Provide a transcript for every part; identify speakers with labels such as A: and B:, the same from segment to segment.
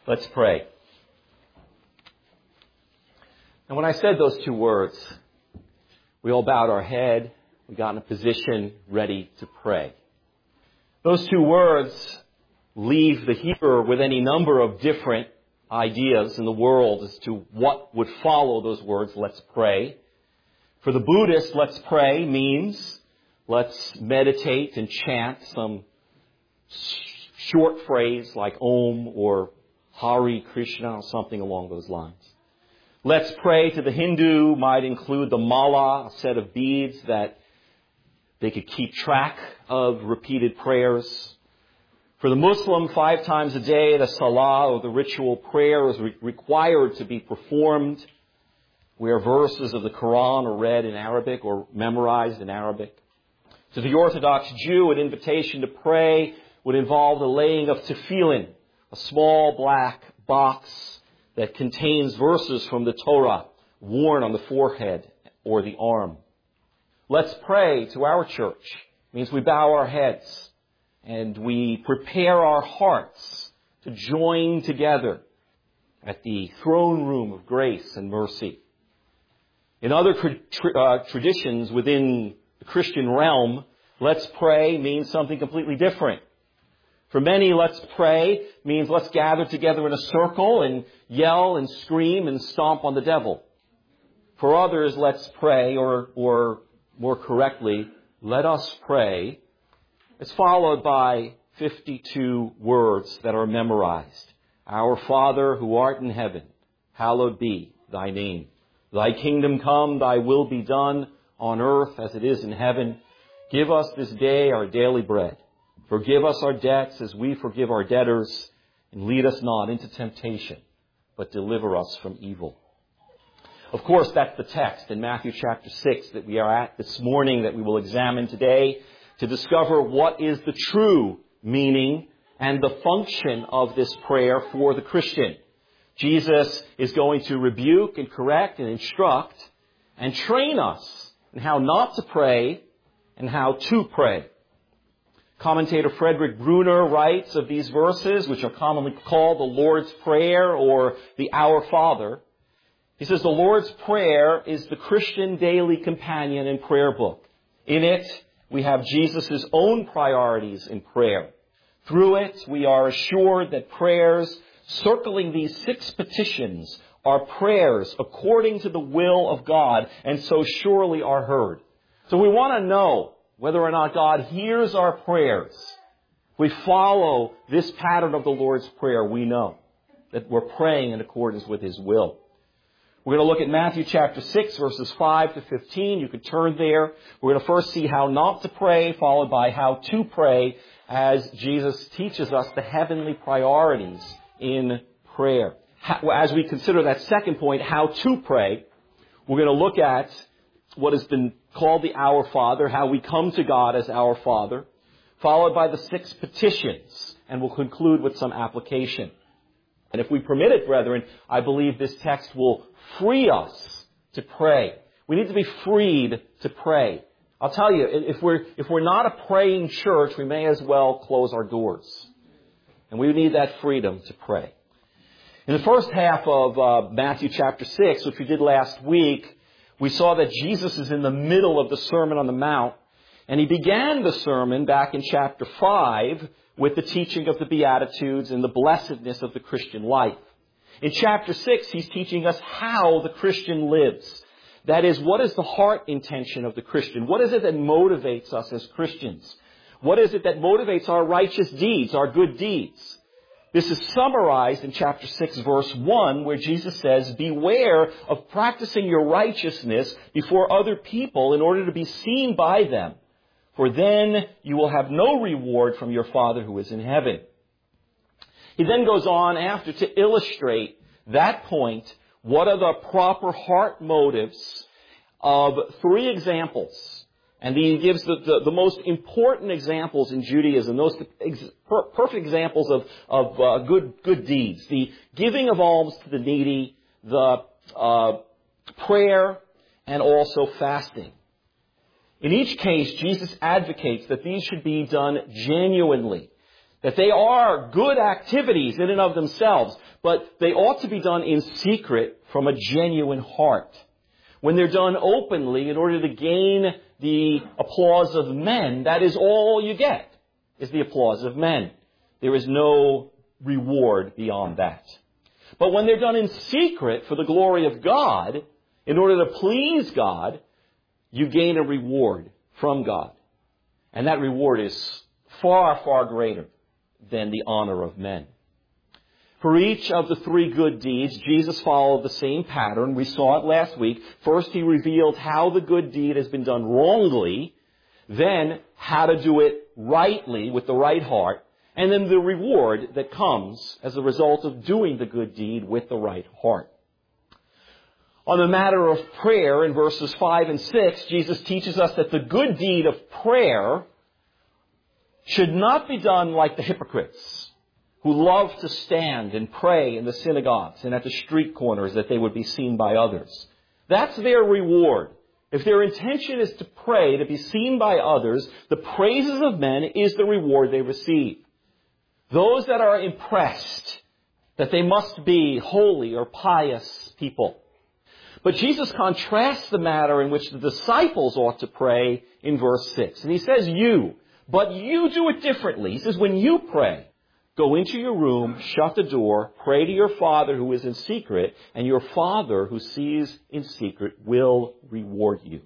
A: Let's pray. And when I said those two words, we all bowed our head. We got in a position ready to pray. Those two words leave the hearer with any number of different ideas in the world as to what would follow those words, let's pray. For the Buddhist, let's pray means let's meditate and chant some short phrase like Om or Hare Krishna or something along those lines. Let's pray to the Hindu might include the mala, a set of beads that they could keep track of repeated prayers. For the Muslim, 5 times a day, the salah or the ritual prayer is required to be performed, where verses of the Quran are read in Arabic or memorized in Arabic. To the Orthodox Jew, an invitation to pray would involve the laying of tefillin, a small black box that contains verses from the Torah worn on the forehead or the arm. Let's pray to our church. It means we bow our heads and we prepare our hearts to join together at the throne room of grace and mercy. In other traditions within the Christian realm, let's pray means something completely different. For many, let's pray means let's gather together in a circle and yell and scream and stomp on the devil. For others, let's pray, or more correctly, let us pray, is followed by 52 words that are memorized. Our Father who art in heaven, hallowed be thy name. Thy kingdom come, thy will be done on earth as it is in heaven. Give us this day our daily bread. Forgive us our debts as we forgive our debtors, and lead us not into temptation, but deliver us from evil. Of course, that's the text in Matthew chapter 6 that we are at this morning that we will examine today to discover what is the true meaning and the function of this prayer for the Christian. Jesus is going to rebuke and correct and instruct and train us in how not to pray and how to pray. Commentator Frederick Bruner writes of these verses, which are commonly called the Lord's Prayer or the Our Father. He says the Lord's Prayer is the Christian daily companion and prayer book. In it, we have Jesus' own priorities in prayer. Through it, we are assured that prayers circling these 6 petitions are prayers according to the will of God, and so surely are heard. So we want to know whether or not God hears our prayers. If we follow this pattern of the Lord's Prayer, we know that we're praying in accordance with His will. We're going to look at Matthew chapter 6, verses 5 to 15. You could turn there. We're going to first see how not to pray, followed by how to pray, as Jesus teaches us the heavenly priorities in prayer. As we consider that second point, how to pray, we're going to look at what has been called the Our Father, how we come to God as our Father, followed by the 6 petitions, and we'll conclude with some application. And if we permit it, brethren, I believe this text will free us to pray. We need to be freed to pray. I'll tell you, if we're not a praying church, we may as well close our doors. And we need that freedom to pray. In the first half of Matthew chapter 6, which we did last week, we saw that Jesus is in the middle of the Sermon on the Mount, and He began the sermon back in chapter 5 with the teaching of the Beatitudes and the blessedness of the Christian life. In chapter 6, He's teaching us how the Christian lives. That is, what is the heart intention of the Christian? What is it that motivates us as Christians? What is it that motivates our righteous deeds, our good deeds? This is summarized in chapter 6, verse 1, where Jesus says, beware of practicing your righteousness before other people in order to be seen by them, for then you will have no reward from your Father who is in heaven. He then goes on after to illustrate that point. What are the proper heart motives of 3 examples? And he gives the most important examples in Judaism, those perfect examples of good deeds. The giving of alms to the needy, the prayer, and also fasting. In each case, Jesus advocates that these should be done genuinely. That they are good activities in and of themselves, but they ought to be done in secret from a genuine heart. When they're done openly in order to gain the applause of men, that is all you get, is the applause of men. There is no reward beyond that. But when they're done in secret for the glory of God, in order to please God, you gain a reward from God. And that reward is far, far greater than the honor of men. For each of the three good deeds, Jesus followed the same pattern. We saw it last week. First, he revealed how the good deed has been done wrongly, then how to do it rightly with the right heart, and then the reward that comes as a result of doing the good deed with the right heart. On the matter of prayer, in verses 5 and 6, Jesus teaches us that the good deed of prayer should not be done like the hypocrites who love to stand and pray in the synagogues and at the street corners that they would be seen by others. That's their reward. If their intention is to pray, to be seen by others, the praises of men is the reward they receive. Those that are impressed that they must be holy or pious people. But Jesus contrasts the matter in which the disciples ought to pray in verse 6. And he says, but you do it differently. He says, when you pray, go into your room, shut the door, pray to your Father who is in secret, and your Father who sees in secret will reward you.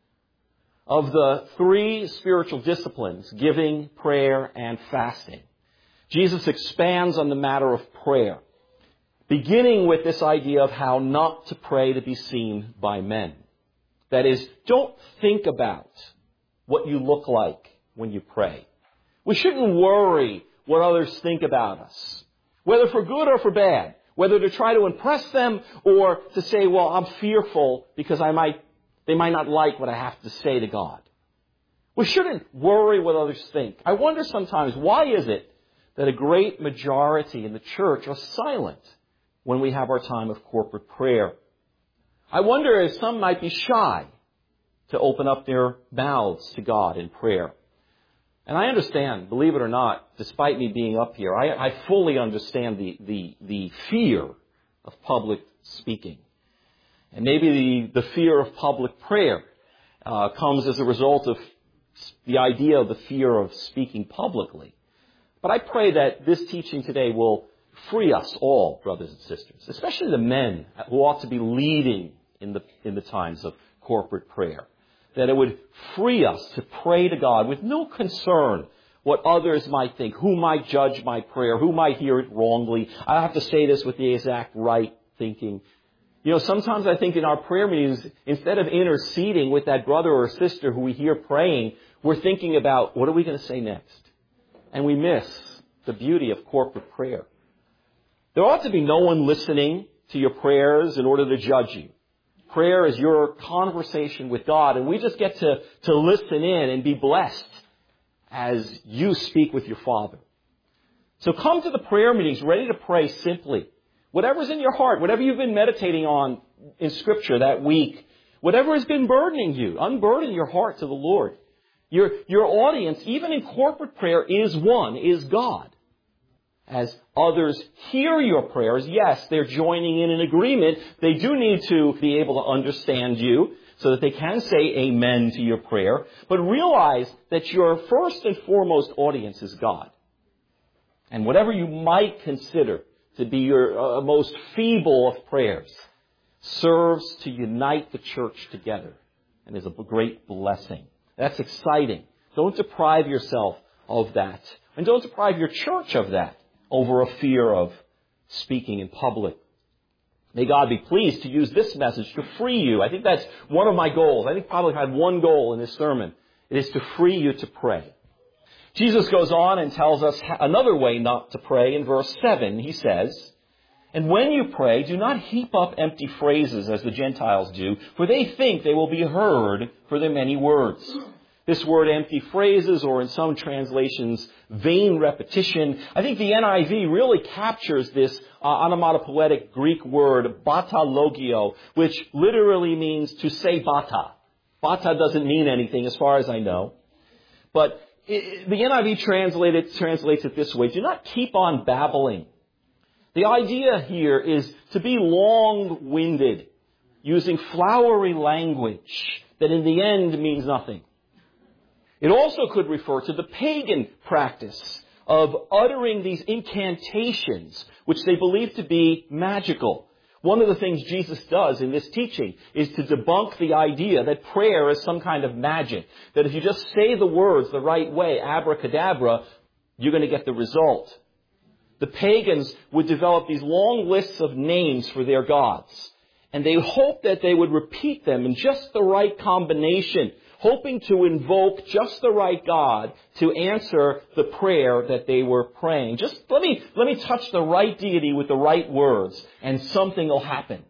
A: Of the three spiritual disciplines, giving, prayer, and fasting, Jesus expands on the matter of prayer, beginning with this idea of how not to pray to be seen by men. That is, don't think about what you look like when you pray. We shouldn't worry what others think about us, whether for good or for bad, whether to try to impress them or to say, well, I'm fearful because they might not like what I have to say to God. We shouldn't worry what others think. I wonder sometimes, why is it that a great majority in the church are silent when we have our time of corporate prayer? I wonder if some might be shy to open up their mouths to God in prayer. And I understand, believe it or not, despite me being up here, I fully understand the fear of public speaking. And maybe the fear of public prayer comes as a result of the idea of the fear of speaking publicly. But I pray that this teaching today will free us all, brothers and sisters, especially the men who ought to be leading in the times of corporate prayer. That it would free us to pray to God with no concern what others might think, who might judge my prayer, who might hear it wrongly. I have to say this with the exact right thinking. Sometimes I think in our prayer meetings, instead of interceding with that brother or sister who we hear praying, we're thinking about, what are we going to say next? And we miss the beauty of corporate prayer. There ought to be no one listening to your prayers in order to judge you. Prayer is your conversation with God, and we just get to listen in and be blessed as you speak with your Father. So come to the prayer meetings ready to pray simply. Whatever's in your heart, whatever you've been meditating on in Scripture that week, whatever has been burdening you, unburden your heart to the Lord. Your audience, even in corporate prayer, is God. As others hear your prayers, yes, they're joining in agreement. They do need to be able to understand you so that they can say amen to your prayer. But realize that your first and foremost audience is God. And whatever you might consider to be your most feeble of prayers serves to unite the church together and is a great blessing. That's exciting. Don't deprive yourself of that. And don't deprive your church of that over a fear of speaking in public. May God be pleased to use this message to free you. I think that's one of my goals. I think probably if I had one goal in this sermon, it is to free you to pray. Jesus goes on and tells us another way not to pray. In verse 7, he says, "And when you pray, do not heap up empty phrases as the Gentiles do, for they think they will be heard for their many words." This word empty phrases, or in some translations, vain repetition. I think the NIV really captures this onomatopoetic Greek word, batalogio, which literally means to say bata. Bata doesn't mean anything as far as I know. But the NIV translates it this way: do not keep on babbling. The idea here is to be long-winded, using flowery language that in the end means nothing. It also could refer to the pagan practice of uttering these incantations, which they believe to be magical. One of the things Jesus does in this teaching is to debunk the idea that prayer is some kind of magic, that if you just say the words the right way, abracadabra, you're going to get the result. The pagans would develop these long lists of names for their gods, and they hoped that they would repeat them in just the right combination, hoping to invoke just the right God to answer the prayer that they were praying. Just let me touch the right deity with the right words, and something will happen.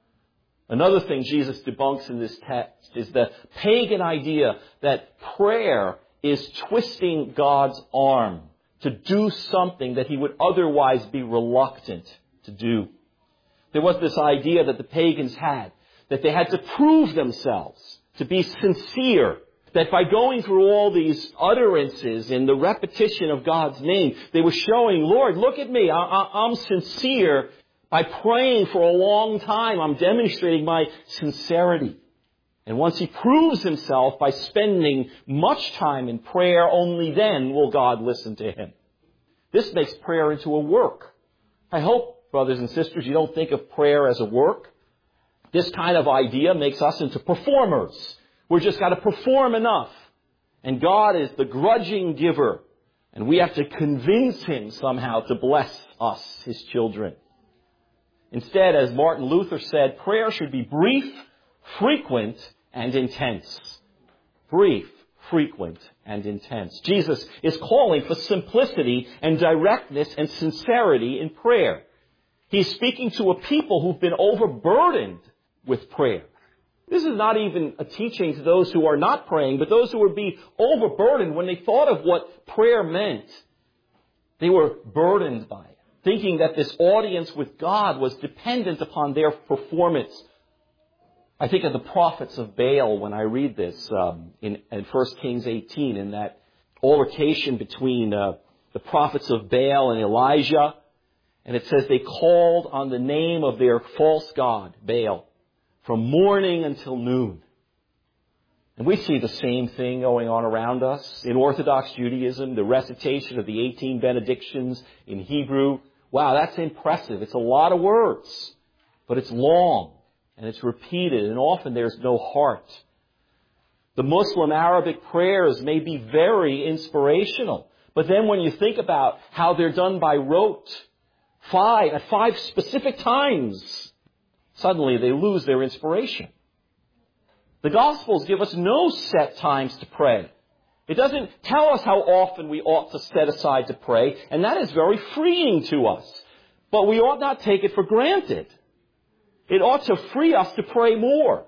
A: Another thing Jesus debunks in this text is the pagan idea that prayer is twisting God's arm to do something that he would otherwise be reluctant to do. There was this idea that the pagans had, that they had to prove themselves to be sincere, that by going through all these utterances and the repetition of God's name, they were showing, Lord, look at me, I'm sincere. By praying for a long time, I'm demonstrating my sincerity. And once he proves himself by spending much time in prayer, only then will God listen to him. This makes prayer into a work. I hope, brothers and sisters, you don't think of prayer as a work. This kind of idea makes us into performers. We've just got to perform enough. And God is the grudging giver. And we have to convince him somehow to bless us, his children. Instead, as Martin Luther said, prayer should be brief, frequent, and intense. Brief, frequent, and intense. Jesus is calling for simplicity and directness and sincerity in prayer. He's speaking to a people who've been overburdened with prayer. This is not even a teaching to those who are not praying, but those who would be overburdened when they thought of what prayer meant. They were burdened by it, thinking that this audience with God was dependent upon their performance. I think of the prophets of Baal when I read this in 1 Kings 18, in that altercation between the prophets of Baal and Elijah. And it says they called on the name of their false god, Baal, from morning until noon. And we see the same thing going on around us. In Orthodox Judaism, the recitation of the 18 benedictions in Hebrew. Wow, that's impressive. It's a lot of words, but it's long and it's repeated, and often there's no heart. The Muslim Arabic prayers may be very inspirational, but then when you think about how they're done by rote, at five specific times, suddenly they lose their inspiration. The Gospels give us no set times to pray. It doesn't tell us how often we ought to set aside to pray, and that is very freeing to us. But we ought not take it for granted. It ought to free us to pray more.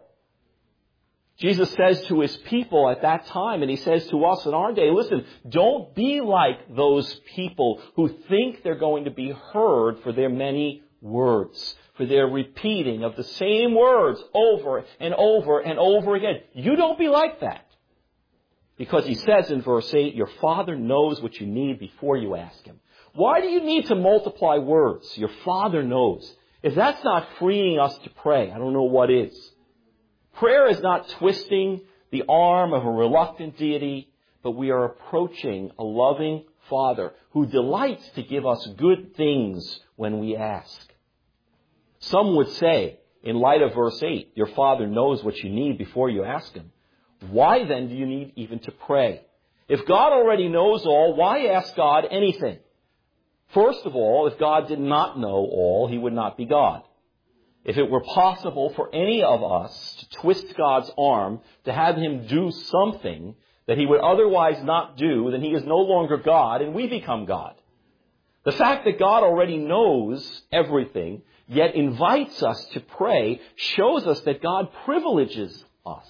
A: Jesus says to his people at that time, and he says to us in our day, listen, don't be like those people who think they're going to be heard for their many words, for their repeating of the same words over and over and over again. You don't be like that. Because he says in verse 8, your Father knows what you need before you ask him. Why do you need to multiply words? Your Father knows. If that's not freeing us to pray, I don't know what is. Prayer is not twisting the arm of a reluctant deity, but we are approaching a loving Father who delights to give us good things when we ask. Some would say, in light of verse 8, your Father knows what you need before you ask him. Why then do you need even to pray? If God already knows all, why ask God anything? First of all, if God did not know all, he would not be God. If it were possible for any of us to twist God's arm, to have him do something that he would otherwise not do, then he is no longer God and we become God. The fact that God already knows everything, yet invites us to pray, shows us that God privileges us.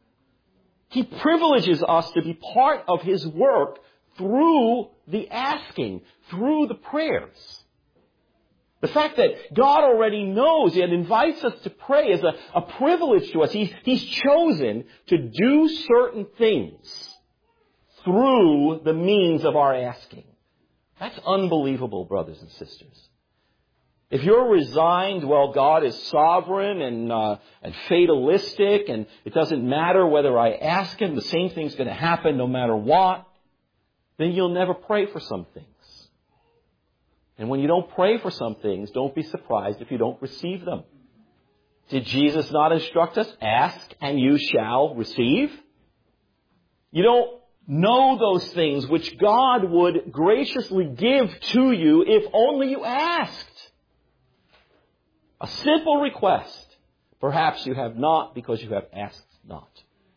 A: He privileges us to be part of his work through the asking, through the prayers. The fact that God already knows, yet invites us to pray, is a privilege to us. He's chosen to do certain things through the means of our asking. That's unbelievable, brothers and sisters. If you're resigned, well, God is sovereign and fatalistic, and it doesn't matter whether I ask Him, the same thing's going to happen no matter what, then you'll never pray for some things. And when you don't pray for some things, don't be surprised if you don't receive them. Did Jesus not instruct us? Ask and you shall receive. You don't know those things which God would graciously give to you if only you asked. A simple request. Perhaps you have not because you have asked not.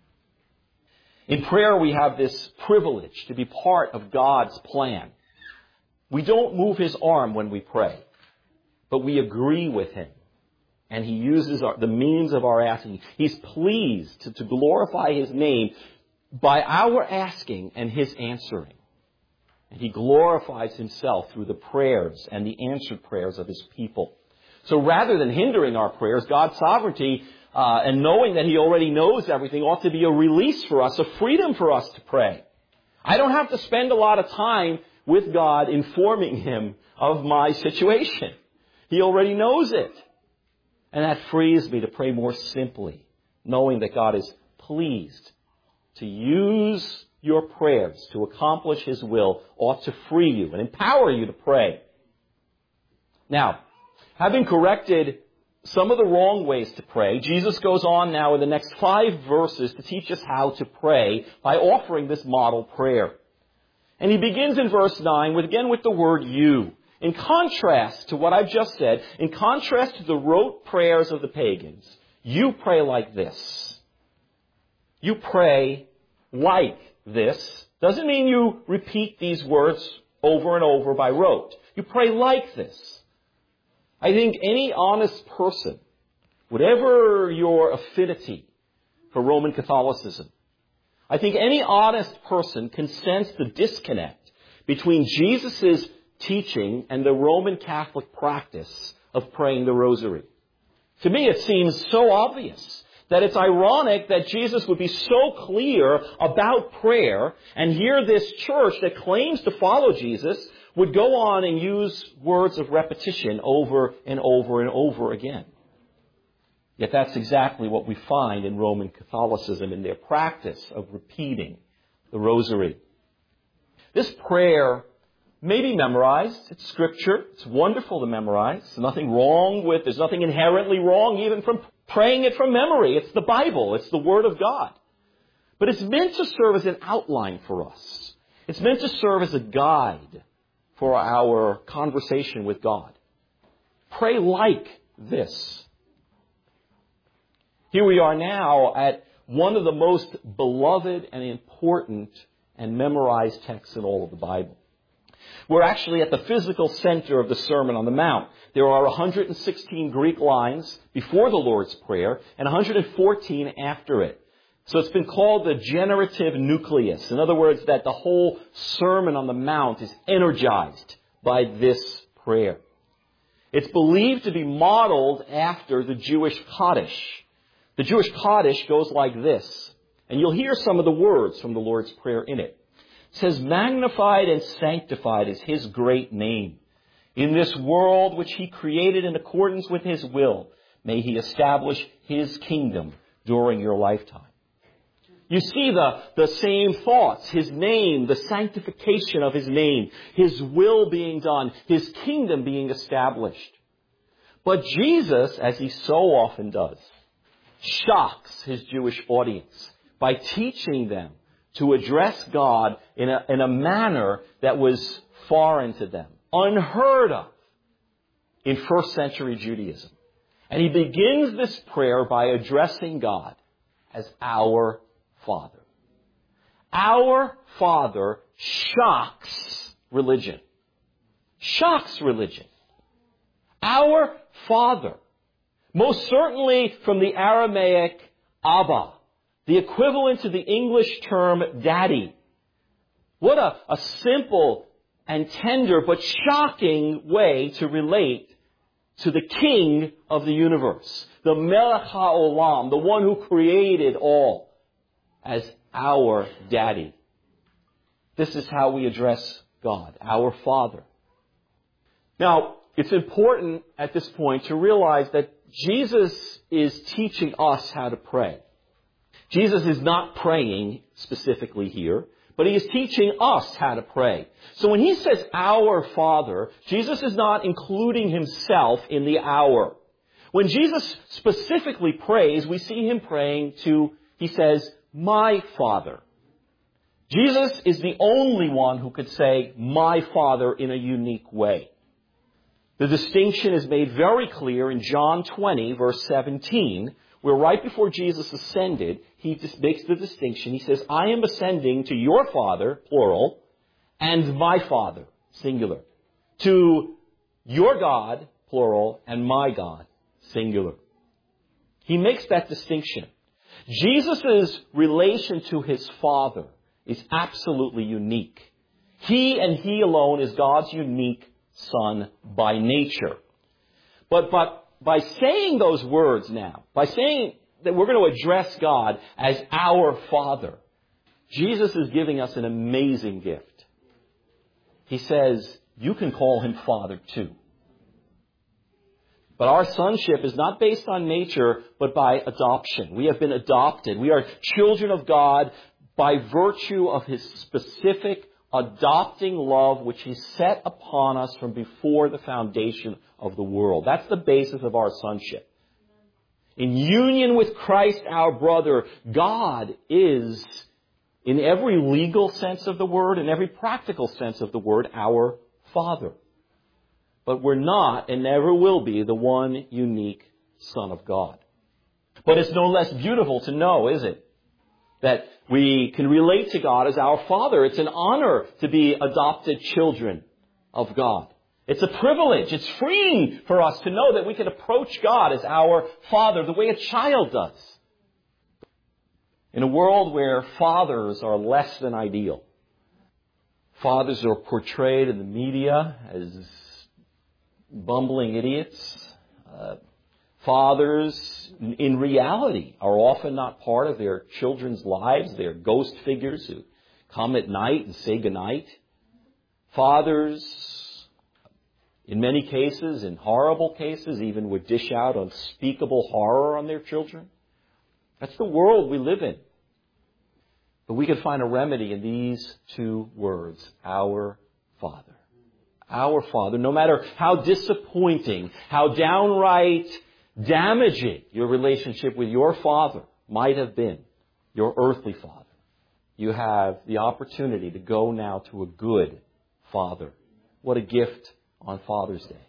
A: In prayer we have this privilege to be part of God's plan. We don't move His arm when we pray, but we agree with Him. And He uses the means of our asking. He's pleased to glorify His name by our asking and His answering. And He glorifies Himself through the prayers and the answered prayers of His people. So rather than hindering our prayers, God's sovereignty and knowing that He already knows everything ought to be a release for us, a freedom for us to pray. I don't have to spend a lot of time with God informing Him of my situation. He already knows it. And that frees me to pray more simply, knowing that God is pleased to use your prayers to accomplish His will ought to free you and empower you to pray. Now, having corrected some of the wrong ways to pray, Jesus goes on now in the next 5 verses to teach us how to pray by offering this model prayer. And He begins in verse 9 with the word you. In contrast to what I've just said, in contrast to the rote prayers of the pagans, you pray like this. You pray like this. Doesn't mean you repeat these words over and over by rote. You pray like this. I think any honest person, whatever your affinity for Roman Catholicism, I think any honest person can sense the disconnect between Jesus' teaching and the Roman Catholic practice of praying the rosary. To me, it seems so obvious that it's ironic that Jesus would be so clear about prayer, and here this church that claims to follow Jesus would go on and use words of repetition over and over and over again. Yet that's exactly what we find in Roman Catholicism in their practice of repeating the rosary. This prayer may be memorized. It's Scripture. It's wonderful to memorize. There's nothing inherently wrong even from praying it from memory. It's the Bible. It's the Word of God. But it's meant to serve as an outline for us. It's meant to serve as a guide for our conversation with God. Pray like this. Here we are now at one of the most beloved and important and memorized texts in all of the Bible. We're actually at the physical center of the Sermon on the Mount. There are 116 Greek lines before the Lord's Prayer and 114 after it. So it's been called the generative nucleus. In other words, that the whole Sermon on the Mount is energized by this prayer. It's believed to be modeled after the Jewish Kaddish. The Jewish Kaddish goes like this, and you'll hear some of the words from the Lord's Prayer in it. It says, magnified and sanctified is His great name. In this world which He created in accordance with His will, may He establish His kingdom during your lifetime. You see the same thoughts. His name, the sanctification of His name, His will being done, His kingdom being established. But Jesus, as He so often does, shocks His Jewish audience by teaching them to address God in a manner that was foreign to them, unheard of in first century Judaism. And He begins this prayer by addressing God as our Father. Our Father shocks religion. Shocks religion. Our Father. Most certainly from the Aramaic Abba, the equivalent to the English term daddy. What a simple and tender but shocking way to relate to the King of the universe, the Melech HaOlam, the one who created all, as our daddy. This is how we address God, our Father. Now, it's important at this point to realize that Jesus is teaching us how to pray. Jesus is not praying specifically here, but he is teaching us how to pray. So when he says our Father, Jesus is not including himself in the our. When Jesus specifically prays, we see him praying to, he says, my Father. Jesus is the only one who could say, my Father, in a unique way. The distinction is made very clear in John 20, verse 17, where right before Jesus ascended, he just makes the distinction. He says, I am ascending to your Father, plural, and my Father, singular. To your God, plural, and my God, singular. He makes that distinction. Jesus' relation to his Father is absolutely unique. He and he alone is God's unique Son by nature. But by saying those words now, by saying that we're going to address God as our Father, Jesus is giving us an amazing gift. He says, you can call him Father too. But our sonship is not based on nature, but by adoption. We have been adopted. We are children of God by virtue of his specific adopting love which he set upon us from before the foundation of the world. That's the basis of our sonship. In union with Christ our brother, God is, in every legal sense of the word, in every practical sense of the word, our Father. But we're not and never will be the one unique Son of God. But it's no less beautiful to know, is it? That we can relate to God as our Father. It's an honor to be adopted children of God. It's a privilege. It's freeing for us to know that we can approach God as our Father the way a child does. In a world where fathers are less than ideal, fathers are portrayed in the media as bumbling idiots. Fathers, in reality, are often not part of their children's lives. They're ghost figures who come at night and say goodnight. Fathers, in many cases, in horrible cases, even would dish out unspeakable horror on their children. That's the world we live in. But we can find a remedy in these two words, our Father. Our Father, no matter how disappointing, how downright damaging your relationship with your father might have been, your earthly father, you have the opportunity to go now to a good Father. What a gift on Father's Day.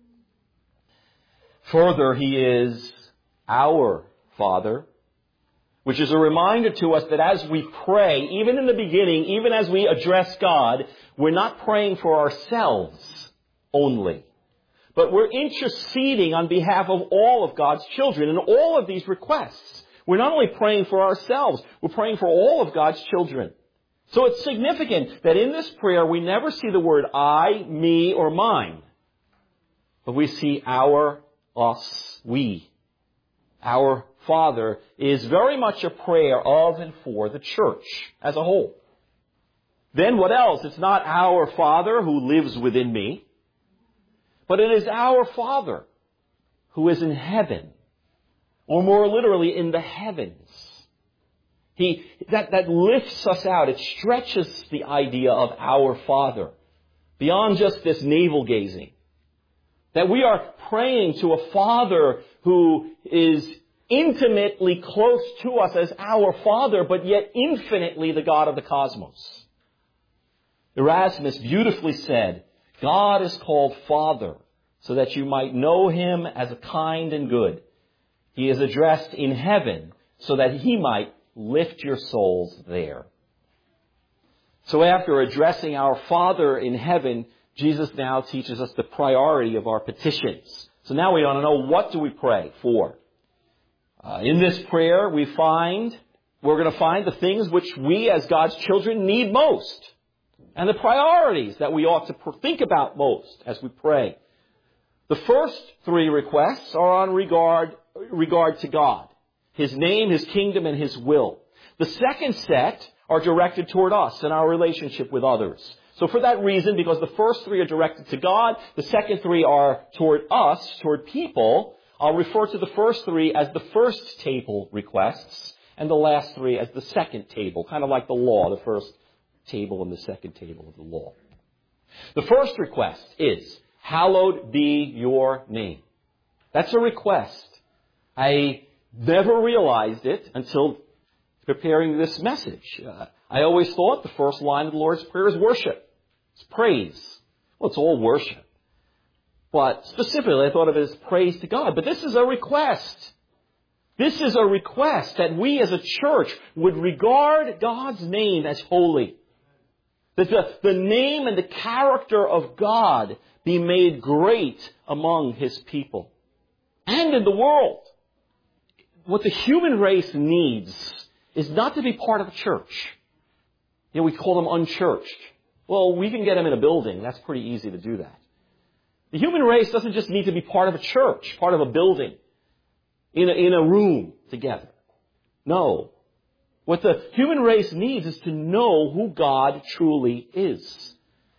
A: Further, he is our Father, which is a reminder to us that as we pray, even in the beginning, even as we address God, we're not praying for ourselves only, but we're interceding on behalf of all of God's children. And all of these requests, we're not only praying for ourselves, we're praying for all of God's children. So it's significant that in this prayer we never see the word I, me, or mine, but we see our, us, we. Our Father is very much a prayer of and for the church as a whole. Then what else? It's not our Father who lives within me, but it is our Father who is in heaven, or more literally, in the heavens. That lifts us out. It stretches the idea of our Father beyond just this navel gazing. That we are praying to a Father who is intimately close to us as our Father, but yet infinitely the God of the cosmos. Erasmus beautifully said, God is called Father so that you might know him as a kind and good. He is addressed in heaven so that he might lift your souls there. So after addressing our Father in heaven, Jesus now teaches us the priority of our petitions. So now we want to know, what do we pray for? In this prayer, we're going to find the things which we as God's children need most, and the priorities that we ought to think about most as we pray. The first three requests are on regard to God, his name, his kingdom, and his will. The second set are directed toward us and our relationship with others. So for that reason, because the first three are directed to God, the second three are toward us, toward people, I'll refer to the first three as the first table requests and the last three as the second table, kind of like the law, the first table and the second table of the law. The first request is, hallowed be your name. That's a request. I never realized it until preparing this message. I always thought the first line of the Lord's Prayer is worship. It's praise. Well, it's all worship. But specifically, I thought of it as praise to God. But this is a request. This is a request that we as a church would regard God's name as holy. That the name and the character of God be made great among His people and in the world. What the human race needs is not to be part of a church. You know, we call them unchurched. Well, we can get them in a building. That's pretty easy to do that. The human race doesn't just need to be part of a church, part of a building, in a room together. No. What the human race needs is to know who God truly is.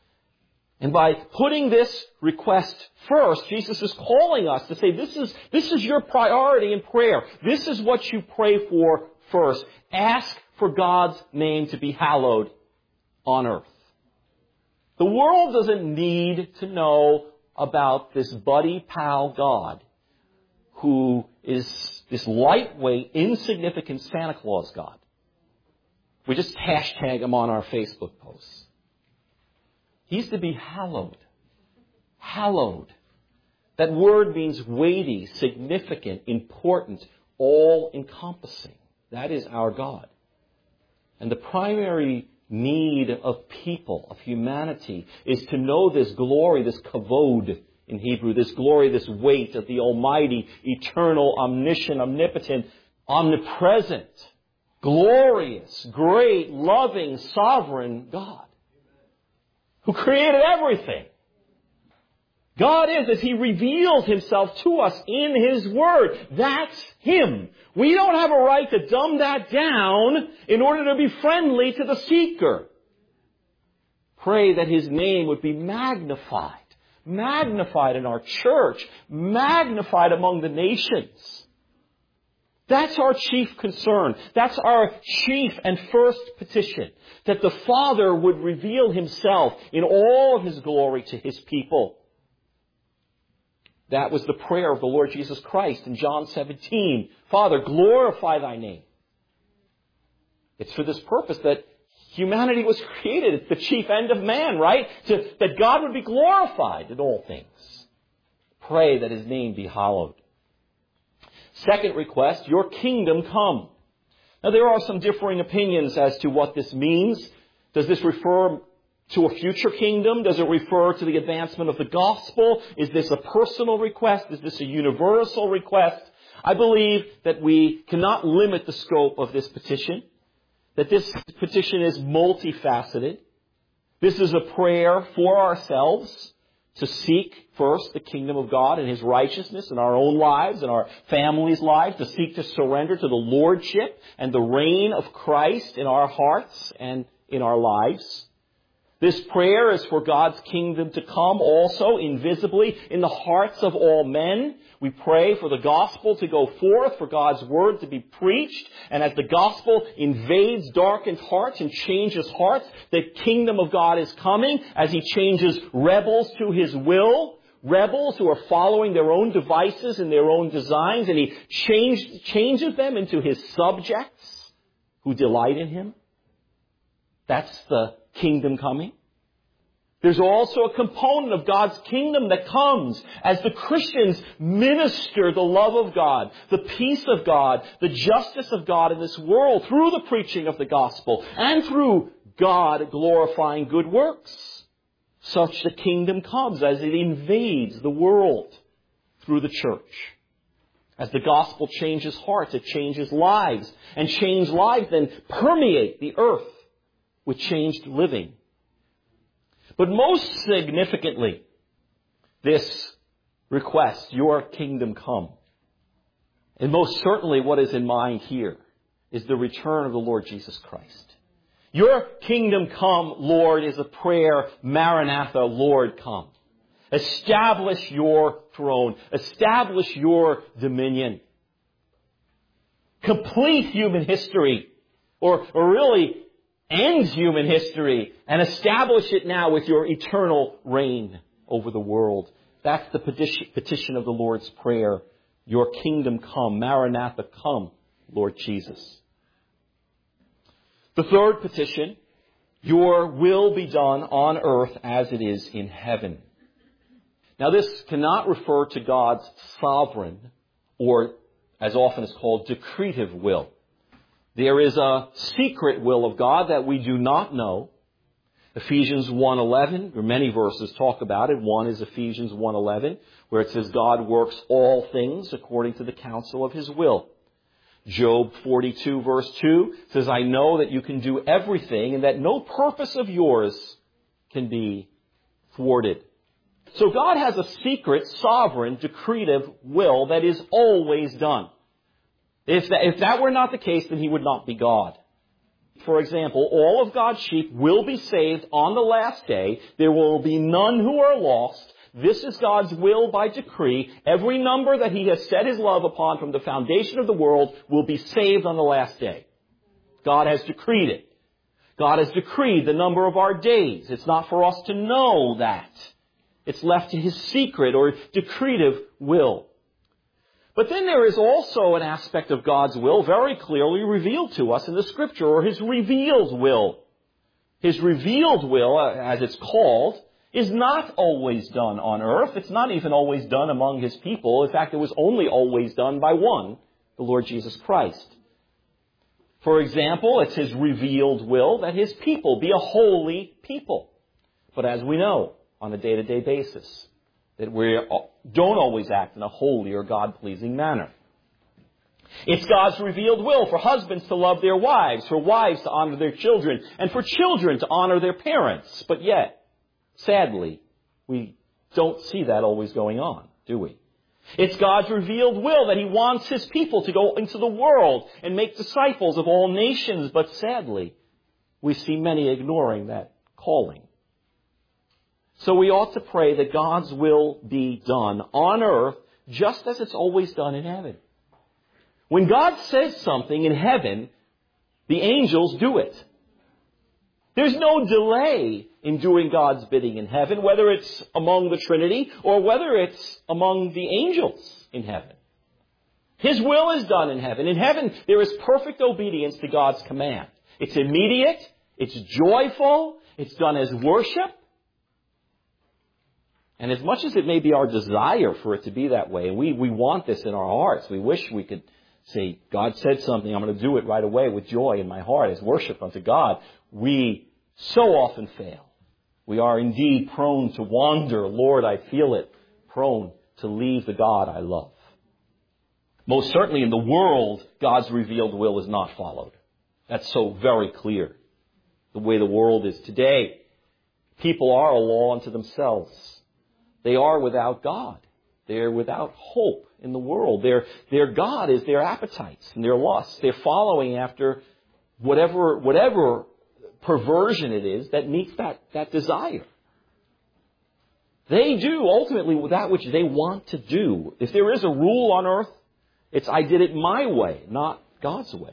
A: And by putting this request first, Jesus is calling us to say, this is your priority in prayer. This is what you pray for first. Ask for God's name to be hallowed on earth. The world doesn't need to know about this buddy pal God who is this lightweight, insignificant Santa Claus God. We just hashtag him on our Facebook posts. He's to be hallowed. Hallowed. That word means weighty, significant, important, all-encompassing. That is our God. And the primary need of people, of humanity, is to know this glory, this kavod in Hebrew, this glory, this weight of the almighty, eternal, omniscient, omnipotent, omnipresent, glorious, great, loving, sovereign God who created everything. God is, as He reveals Himself to us in His Word. That's Him. We don't have a right to dumb that down in order to be friendly to the seeker. Pray that His name would be magnified. Magnified in our church. Magnified among the nations. That's our chief concern. That's our chief and first petition. That the Father would reveal Himself in all of His glory to His people. That was the prayer of the Lord Jesus Christ in John 17. Father, glorify Thy name. It's for this purpose that humanity was created. It's the chief end of man, right? That God would be glorified in all things. Pray that His name be hallowed. Second request, your kingdom come. Now there are some differing opinions as to what this means. Does this refer to a future kingdom? Does it refer to the advancement of the gospel? Is this a personal request? Is this a universal request? I believe that we cannot limit the scope of this petition, that this petition is multifaceted. This is a prayer for ourselves to seek first the kingdom of God and His righteousness in our own lives and our families' lives, to seek to surrender to the lordship and the reign of Christ in our hearts and in our lives. This prayer is for God's kingdom to come also invisibly in the hearts of all men. We pray for the gospel to go forth, for God's word to be preached. And as the gospel invades darkened hearts and changes hearts, the kingdom of God is coming as He changes rebels to His will. Rebels who are following their own devices and their own designs. And He changes them into His subjects who delight in Him. That's the kingdom coming. There's also a component of God's kingdom that comes as the Christians minister the love of God, the peace of God, the justice of God in this world through the preaching of the gospel and through God glorifying good works. Such the kingdom comes as it invades the world through the church. As the gospel changes hearts, it changes lives. And changed lives then permeate the earth with changed living. But most significantly, this request, your kingdom come. And most certainly what is in mind here is the return of the Lord Jesus Christ. Your kingdom come, Lord, is a prayer, Maranatha, Lord, come. Establish your throne. Establish your dominion. Complete human history, or really end human history, and establish it now with your eternal reign over the world. That's the petition of the Lord's Prayer. Your kingdom come. Maranatha, come, Lord Jesus. The third petition, your will be done on earth as it is in heaven. Now this cannot refer to God's sovereign, or as often is called, decretive will. There is a secret will of God that we do not know. Ephesians 1:11, or many verses talk about it. One is Ephesians 1:11, where it says God works all things according to the counsel of His will. Job 42 verse 2 says, I know that you can do everything and that no purpose of yours can be thwarted. So God has a secret, sovereign, decretive will that is always done. If that were not the case, then He would not be God. For example, all of God's sheep will be saved on the last day. There will be none who are lost. This is God's will by decree. Every number that He has set His love upon from the foundation of the world will be saved on the last day. God has decreed it. God has decreed the number of our days. It's not for us to know that. It's left to His secret or decretive will. But then there is also an aspect of God's will very clearly revealed to us in the Scripture, or His revealed will. His revealed will, as it's called, is not always done on earth. It's not even always done among His people. In fact, it was only always done by one, the Lord Jesus Christ. For example, it's His revealed will that His people be a holy people. But as we know, on a day-to-day basis, that we don't always act in a holy or God-pleasing manner. It's God's revealed will for husbands to love their wives, for wives to honor their children, and for children to honor their parents. But yet, sadly, we don't see that always going on, do we? It's God's revealed will that He wants His people to go into the world and make disciples of all nations. But sadly, we see many ignoring that calling. So we ought to pray that God's will be done on earth just as it's always done in heaven. When God says something in heaven, the angels do it. There's no delay in doing God's bidding in heaven, whether it's among the Trinity or whether it's among the angels in heaven. His will is done in heaven. In heaven, there is perfect obedience to God's command. It's immediate, it's joyful, it's done as worship. And as much as it may be our desire for it to be that way, and we want this in our hearts, we wish we could say, God said something, I'm going to do it right away with joy in my heart as worship unto God, we so often fail. We are indeed prone to wander. Lord, I feel it. Prone to leave the God I love. Most certainly in the world, God's revealed will is not followed. That's so very clear. The way the world is today, people are a law unto themselves. They are without God. They're without hope in the world. Their God is their appetites and their lusts. They're following after whatever perversion it is that meets that desire. They do ultimately that which they want to do. If there is a rule on earth, it's I did it my way, not God's way.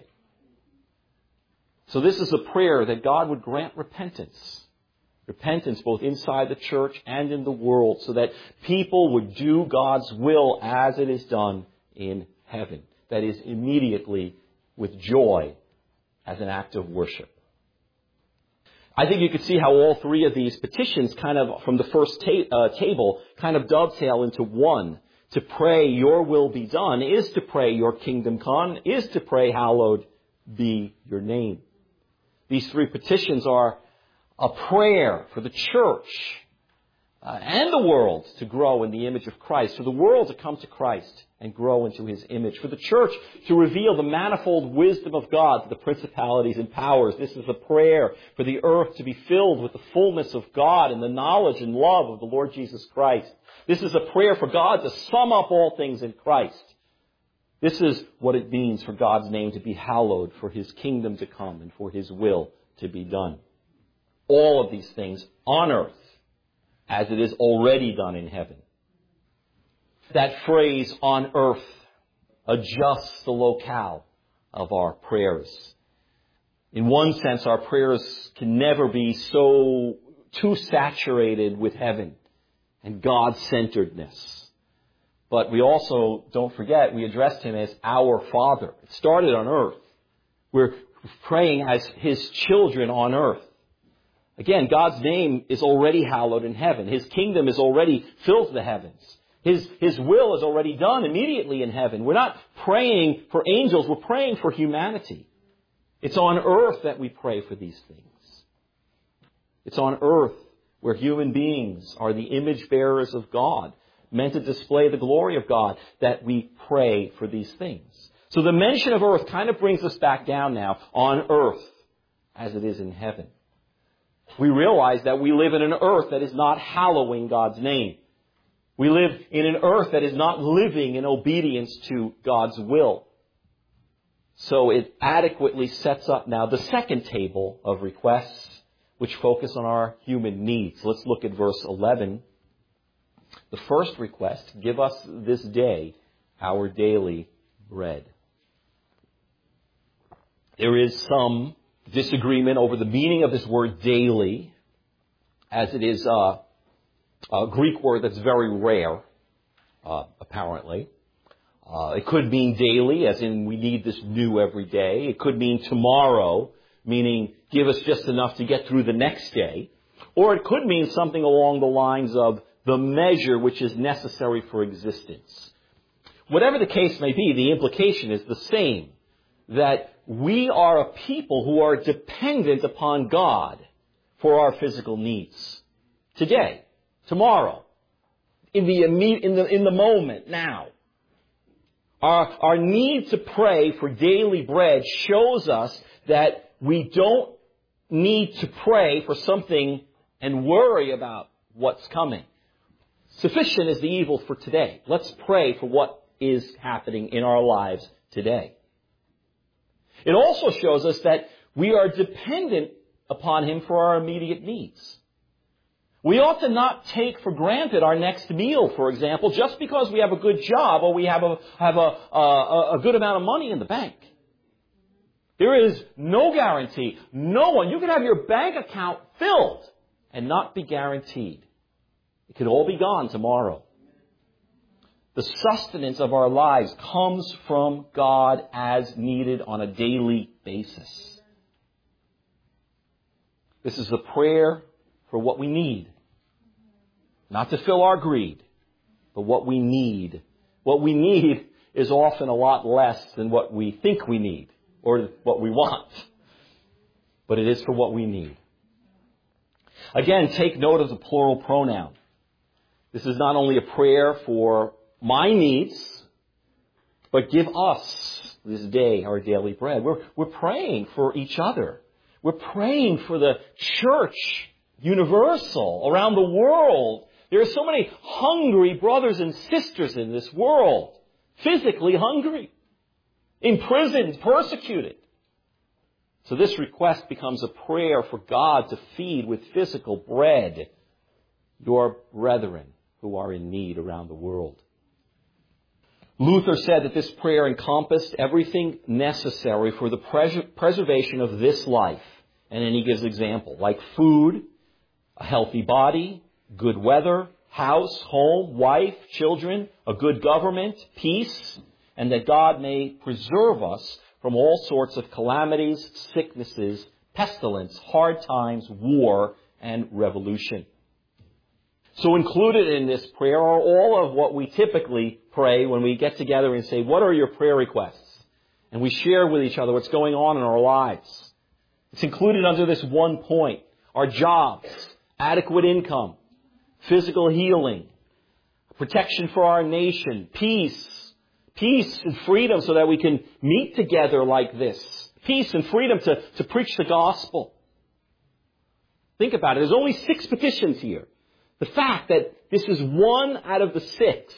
A: So this is a prayer that God would grant repentance. Repentance both inside the church and in the world, so that people would do God's will as it is done in heaven. That is, immediately with joy as an act of worship. I think you could see how all three of these petitions kind of, from the first table, kind of dovetail into one. To pray your will be done is to pray your kingdom come, is to pray hallowed be your name. These three petitions are a prayer for the church and the world to grow in the image of Christ, for the world to come to Christ and grow into His image, for the church to reveal the manifold wisdom of God to the principalities and powers. This is a prayer for the earth to be filled with the fullness of God and the knowledge and love of the Lord Jesus Christ. This is a prayer for God to sum up all things in Christ. This is what it means for God's name to be hallowed, for His kingdom to come, and for His will to be done. All of these things on earth as it is already done in heaven. That phrase, on earth, adjusts the locale of our prayers. In one sense, our prayers can never be too saturated with heaven and God-centeredness. But we also, don't forget, we addressed Him as our Father. It started on earth. We're praying as His children on earth. Again, God's name is already hallowed in heaven. His kingdom is already filled the heavens. His will is already done immediately in heaven. We're not praying for angels, we're praying for humanity. It's on earth that we pray for these things. It's on earth where human beings are the image bearers of God, meant to display the glory of God, that we pray for these things. So the mention of earth kind of brings us back down now, on earth as it is in heaven. We realize that we live in an earth that is not hallowing God's name. We live in an earth that is not living in obedience to God's will. So it adequately sets up now the second table of requests, which focus on our human needs. Let's look at verse 11. The first request, give us this day our daily bread. There is some disagreement over the meaning of this word daily, as it is a Greek word that's very rare, apparently. It could mean daily, as in we need this new every day. It could mean tomorrow, meaning give us just enough to get through the next day. Or it could mean something along the lines of the measure which is necessary for existence. Whatever the case may be, the implication is the same, that we are a people who are dependent upon God for our physical needs. Today, tomorrow, in the moment, now. Our need to pray for daily bread shows us that we don't need to pray for something and worry about what's coming. Sufficient is the evil for today. Let's pray for what is happening in our lives today. It also shows us that we are dependent upon Him for our immediate needs. We ought to not take for granted our next meal, for example, just because we have a good job or we have a good amount of money in the bank. There is no guarantee. No one. You can have your bank account filled and not be guaranteed. It could all be gone tomorrow. The sustenance of our lives comes from God as needed on a daily basis. This is the prayer for what we need. Not to fill our greed, but what we need. What we need is often a lot less than what we think we need or what we want. But it is for what we need. Again, take note of the plural pronoun. This is not only a prayer for my needs, but give us this day our daily bread. We're praying for each other. We're praying for the church universal around the world. There are so many hungry brothers and sisters in this world, physically hungry, imprisoned, persecuted. So this request becomes a prayer for God to feed with physical bread your brethren who are in need around the world. Luther said that this prayer encompassed everything necessary for the preservation of this life. And then he gives example, like food, a healthy body, good weather, house, home, wife, children, a good government, peace, and that God may preserve us from all sorts of calamities, sicknesses, pestilence, hard times, war, and revolution. So included in this prayer are all of what we typically pray when we get together and say, what are your prayer requests? And we share with each other what's going on in our lives. It's included under this one point. Our jobs, adequate income, physical healing, protection for our nation, peace and freedom so that we can meet together like this. Peace and freedom to preach the gospel. Think about it. There's only 6 petitions here. The fact that this is one out of the 6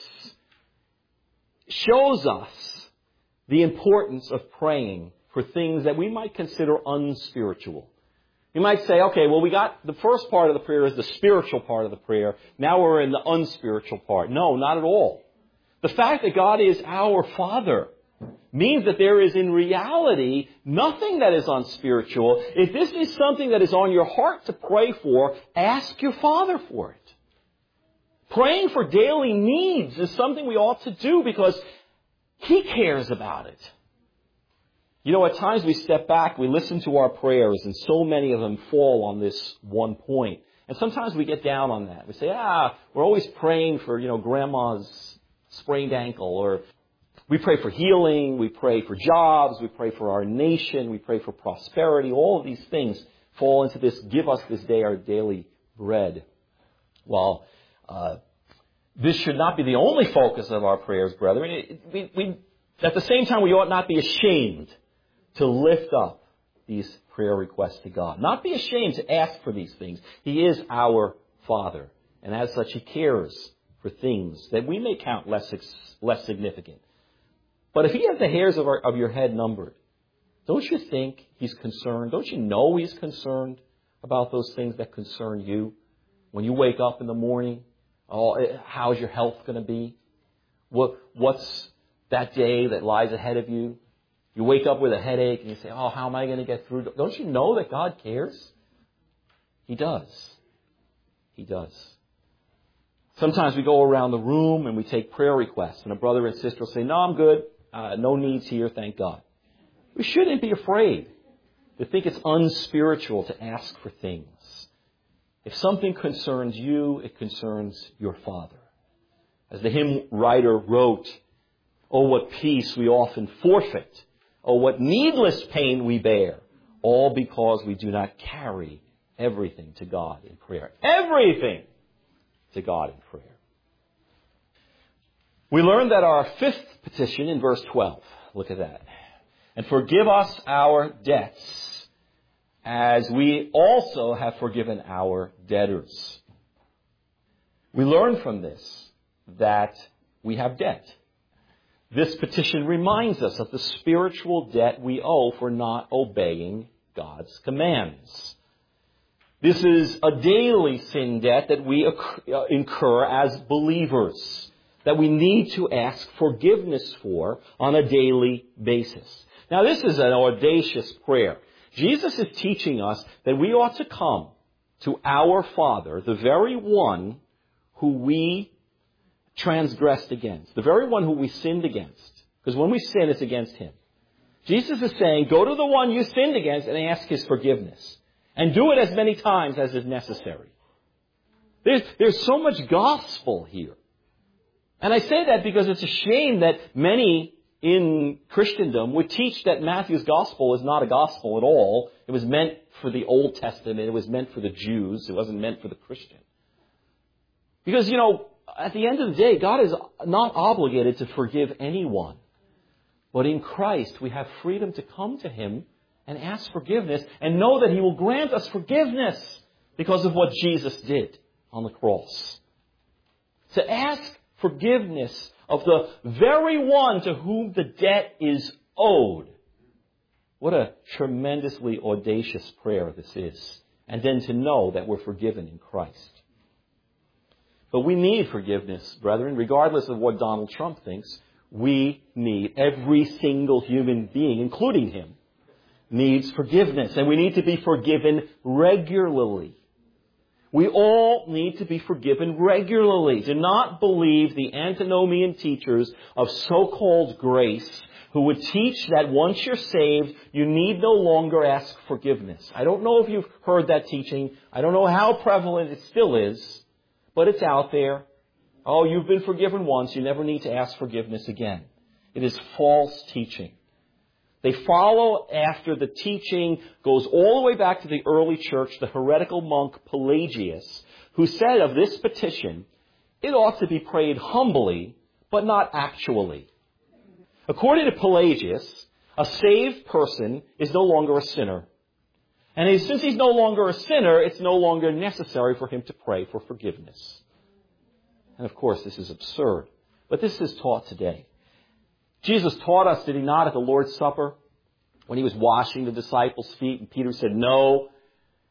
A: shows us the importance of praying for things that we might consider unspiritual. You might say, okay, well, we got the first part of the prayer is the spiritual part of the prayer. Now we're in the unspiritual part. No, not at all. The fact that God is our Father means that there is in reality nothing that is unspiritual. If this is something that is on your heart to pray for, ask your Father for it. Praying for daily needs is something we ought to do because He cares about it. You know, at times we step back, we listen to our prayers, and so many of them fall on this one point. And sometimes we get down on that. We say, we're always praying for, grandma's sprained ankle, or we pray for healing, we pray for jobs, we pray for our nation, we pray for prosperity. All of these things fall into this, give us this day our daily bread. Well, this should not be the only focus of our prayers, brethren. At the same time, we ought not be ashamed to lift up these prayer requests to God. Not be ashamed to ask for these things. He is our Father. And as such, He cares for things that we may count less significant. But if He has the hairs of your head numbered, don't you think He's concerned? Don't you know He's concerned about those things that concern you? When you wake up in the morning, how's your health going to be? What's that day that lies ahead of you? You wake up with a headache and you say, how am I going to get through? Don't you know that God cares? He does. He does. Sometimes we go around the room and we take prayer requests, and a brother and sister will say, no, I'm good. No needs here, thank God. We shouldn't be afraid to think it's unspiritual to ask for things. If something concerns you, it concerns your Father. As the hymn writer wrote, oh, what peace we often forfeit. Oh, what needless pain we bear. All because we do not carry everything to God in prayer. Everything to God in prayer. We learned that our fifth petition in verse 12. Look at that. And forgive us our debts, as we also have forgiven our debtors. We learn from this that we have debt. This petition reminds us of the spiritual debt we owe for not obeying God's commands. This is a daily sin debt that we incur as believers, that we need to ask forgiveness for on a daily basis. Now, this is an audacious prayer. Jesus is teaching us that we ought to come to our Father, the very one who we transgressed against, the very one who we sinned against. Because when we sin, it's against Him. Jesus is saying, go to the one you sinned against and ask His forgiveness. And do it as many times as is necessary. There's so much gospel here. And I say that because it's a shame that many in Christendom would teach that Matthew's gospel is not a gospel at all. It was meant for the Old Testament. It was meant for the Jews. It wasn't meant for the Christian. Because, at the end of the day, God is not obligated to forgive anyone. But in Christ, we have freedom to come to Him and ask forgiveness and know that He will grant us forgiveness because of what Jesus did on the cross. To ask forgiveness of the very one to whom the debt is owed. What a tremendously audacious prayer this is. And then to know that we're forgiven in Christ. But we need forgiveness, brethren, regardless of what Donald Trump thinks. We need, every single human being, including him, needs forgiveness. And we need to be forgiven regularly. We all need to be forgiven regularly. Do not believe the antinomian teachers of so-called grace who would teach that once you're saved, you need no longer ask forgiveness. I don't know if you've heard that teaching. I don't know how prevalent it still is. But it's out there. Oh, you've been forgiven once. You never need to ask forgiveness again. It is false teaching. They follow after the teaching goes all the way back to the early church, the heretical monk Pelagius, who said of this petition, it ought to be prayed humbly, but not actually. According to Pelagius, a saved person is no longer a sinner. And since he's no longer a sinner, it's no longer necessary for him to pray for forgiveness. And of course, this is absurd. But this is taught today. Jesus taught us, did He not, at the Lord's Supper, when He was washing the disciples' feet, and Peter said, no,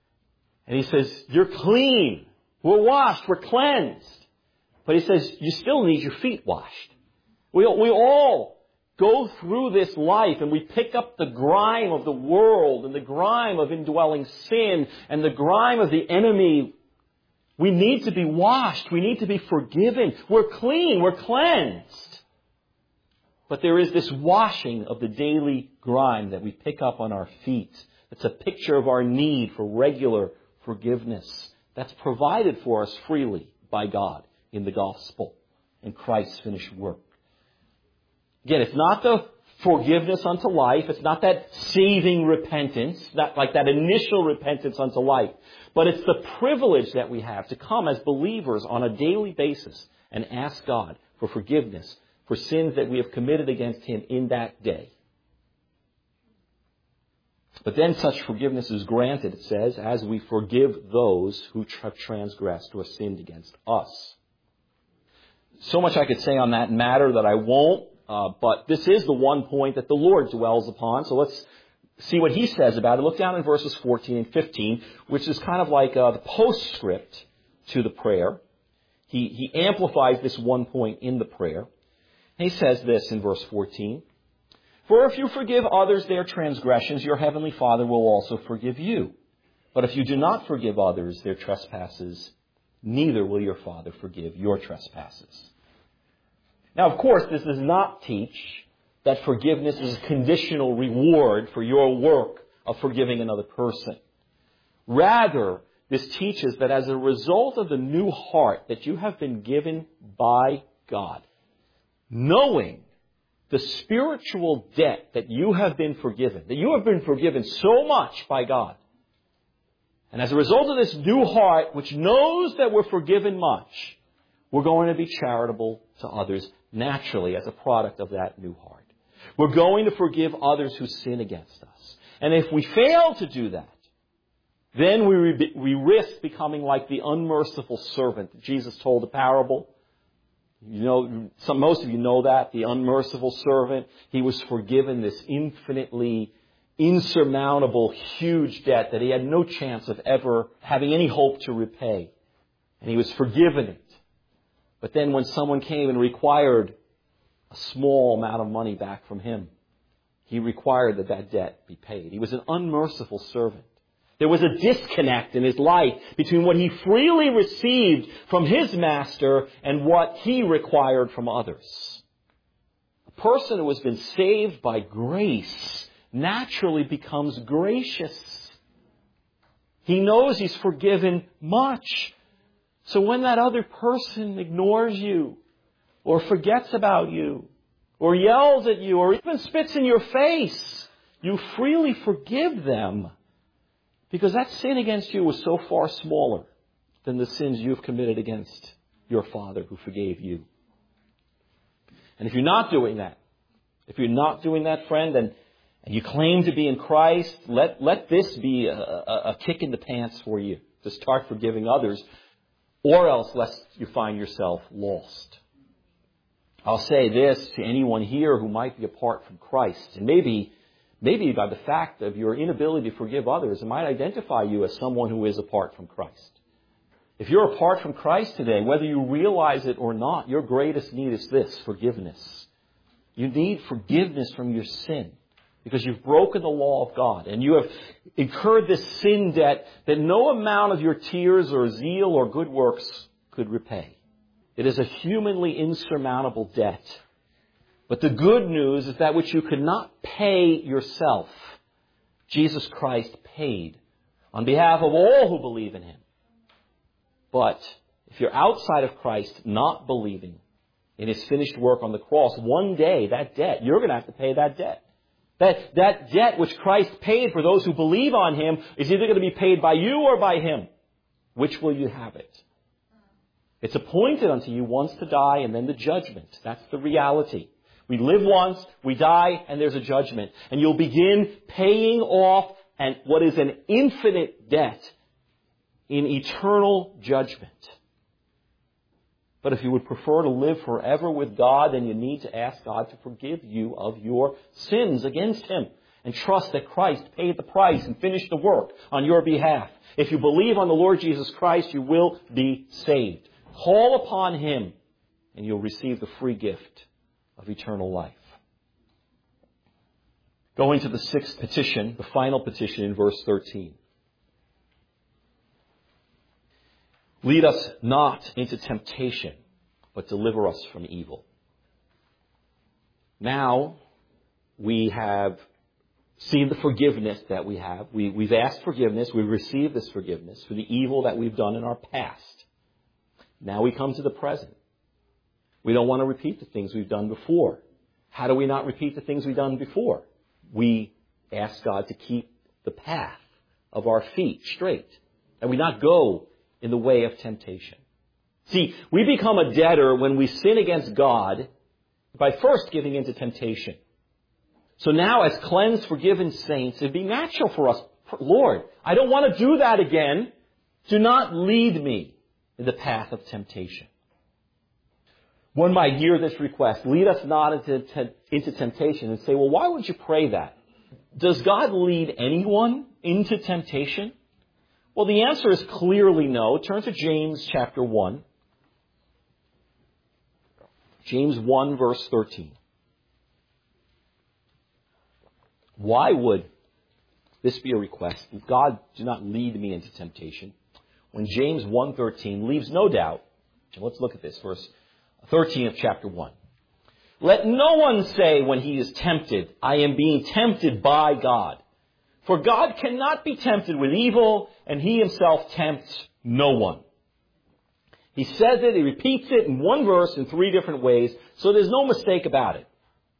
A: And he says, you're clean. We're washed. We're cleansed. But he says, you still need your feet washed. We all go through this life and we pick up the grime of the world and the grime of indwelling sin and the grime of the enemy. We need to be washed. We need to be forgiven. We're clean. We're cleansed. But there is this washing of the daily grime that we pick up on our feet. It's a picture of our need for regular forgiveness that's provided for us freely by God in the gospel and Christ's finished work. Again, it's not the forgiveness unto life. It's not that saving repentance, not like that initial repentance unto life. But it's the privilege that we have to come as believers on a daily basis and ask God for forgiveness for sins that we have committed against Him in that day. But then such forgiveness is granted, it says, as we forgive those who have transgressed or sinned against us. So much I could say on that matter that I won't, but this is the one point that the Lord dwells upon. So let's see what He says about it. Look down in verses 14 and 15, which is kind of like the postscript to the prayer. He amplifies this one point in the prayer. He says this in verse 14. For if you forgive others their transgressions, your heavenly Father will also forgive you. But if you do not forgive others their trespasses, neither will your Father forgive your trespasses. Now, of course, this does not teach that forgiveness is a conditional reward for your work of forgiving another person. Rather, this teaches that as a result of the new heart that you have been given by God, knowing the spiritual debt that you have been forgiven, that you have been forgiven so much by God. And as a result of this new heart, which knows that we're forgiven much, we're going to be charitable to others naturally as a product of that new heart. We're going to forgive others who sin against us. And if we fail to do that, then we risk becoming like the unmerciful servant that Jesus told a parable. You know, most of you know that, the unmerciful servant. He was forgiven this infinitely insurmountable, huge debt that he had no chance of ever having any hope to repay. And he was forgiven it. But then when someone came and required a small amount of money back from him, he required that that debt be paid. He was an unmerciful servant. There was a disconnect in his life between what he freely received from his master and what he required from others. A person who has been saved by grace naturally becomes gracious. He knows he's forgiven much. So when that other person ignores you, or forgets about you, or yells at you, or even spits in your face, you freely forgive them. Because that sin against you was so far smaller than the sins you've committed against your Father who forgave you. And if you're not doing that, friend, and you claim to be in Christ, let this be a kick in the pants for you to start forgiving others, or else lest you find yourself lost. I'll say this to anyone here who might be apart from Christ, and maybe by the fact of your inability to forgive others, it might identify you as someone who is apart from Christ. If you're apart from Christ today, whether you realize it or not, your greatest need is this, forgiveness. You need forgiveness from your sin because you've broken the law of God and you have incurred this sin debt that no amount of your tears or zeal or good works could repay. It is a humanly insurmountable debt. But the good news is that which you could not pay yourself, Jesus Christ paid on behalf of all who believe in Him. But if you're outside of Christ, not believing in His finished work on the cross, one day that debt, you're going to have to pay that debt. That debt which Christ paid for those who believe on Him is either going to be paid by you or by Him. Which will you have it? It's appointed unto you once to die and then the judgment. That's the reality. We live once, we die, and there's a judgment. And you'll begin paying off what is an infinite debt in eternal judgment. But if you would prefer to live forever with God, then you need to ask God to forgive you of your sins against Him. and trust that Christ paid the price and finished the work on your behalf. If you believe on the Lord Jesus Christ, you will be saved. Call upon Him, and you'll receive the free gift of eternal life. Going to the sixth petition, the final petition in verse 13. Lead us not into temptation, but deliver us from evil. Now, we have seen the forgiveness that we have. We've asked forgiveness. We've received this forgiveness for the evil that we've done in our past. Now we come to the present. We don't want to repeat the things we've done before. How do we not repeat the things we've done before? We ask God to keep the path of our feet straight, and we not go in the way of temptation. See, we become a debtor when we sin against God by first giving into temptation. So now, as cleansed, forgiven saints, it'd be natural for us, Lord, I don't want to do that again. Do not lead me in the path of temptation. One might hear this request, lead us not into temptation, and say, well, why would you pray that? Does God lead anyone into temptation? Well, the answer is clearly no. Turn to James chapter 1. James 1 verse 13. Why would this be a request? God, do not lead me into temptation. When James 1:13 leaves no doubt, and let's look at this, verse 13 of chapter 1. Let no one say when he is tempted, I am being tempted by God. For God cannot be tempted with evil, and He Himself tempts no one. He says it, He repeats it in one verse in 3 different ways, so there's no mistake about it.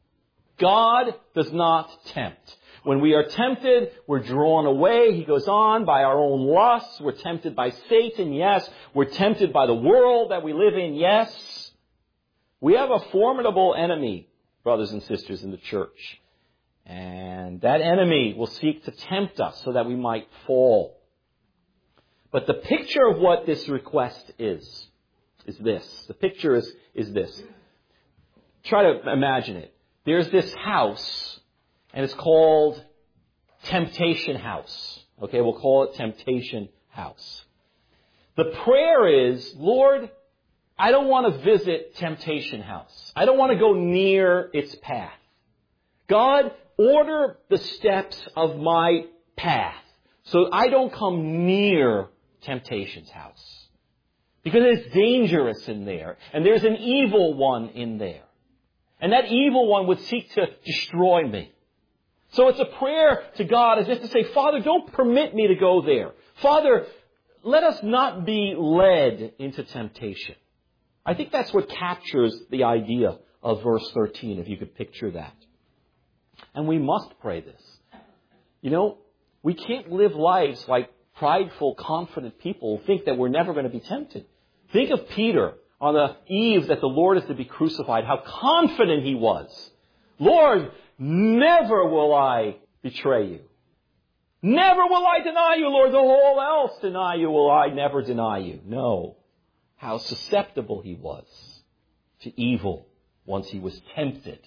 A: God does not tempt. When we are tempted, we're drawn away, he goes on, by our own lusts. We're tempted by Satan, yes. We're tempted by the world that we live in, yes. We have a formidable enemy, brothers and sisters, in the church. And that enemy will seek to tempt us so that we might fall. But the picture of what this request is this. The picture is this. Try to imagine it. There's this house, and it's called Temptation House. Okay, we'll call it Temptation House. The prayer is, Lord, I don't want to visit Temptation House. I don't want to go near its path. God, order the steps of my path so I don't come near Temptation's house. Because it's dangerous in there, and there's an evil one in there. And that evil one would seek to destroy me. So it's a prayer to God as if to say, Father, don't permit me to go there. Father, let us not be led into temptation. I think that's what captures the idea of verse 13, if you could picture that. And we must pray this. You know, we can't live lives like prideful, confident people who think that we're never going to be tempted. Think of Peter on the eve that the Lord is to be crucified, how confident he was. Lord, never will I betray you. Never will I deny you, Lord. Though all else deny you, will I never deny you. No. How susceptible he was to evil once he was tempted.